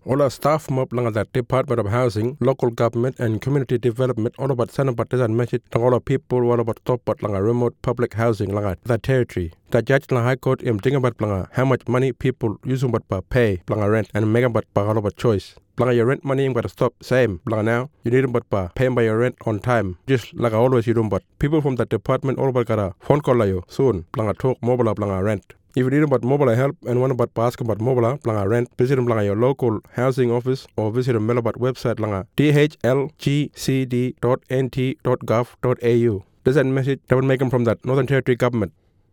All our staff mob langa that Department of Housing, Local Government and Community Development all about sanabat desan message lang all people all about top but langa remote public housing langa that territory. The judge langa High Court think about langa how much money people using but pay langa rent and make about all about choice. Langa your rent money gotta stop same. Langa now you need but pay by your rent on time. Just like always you do but people from that department all about gotta phone call you soon. Langa talk mobile up langa rent. If you need about mobile help and want about ask about mobile langa rent, visit your local housing office or visit the Melabat website langa dhlgcd.nt.gov.au. This is a message that will make them from that Northern Territory government.